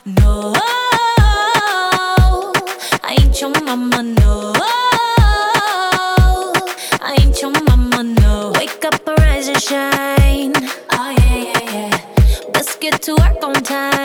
No, I ain't your mama, no. I ain't your mama, no. Wake up, arise and shine. Oh yeah, yeah, yeah. Let's get to work on time.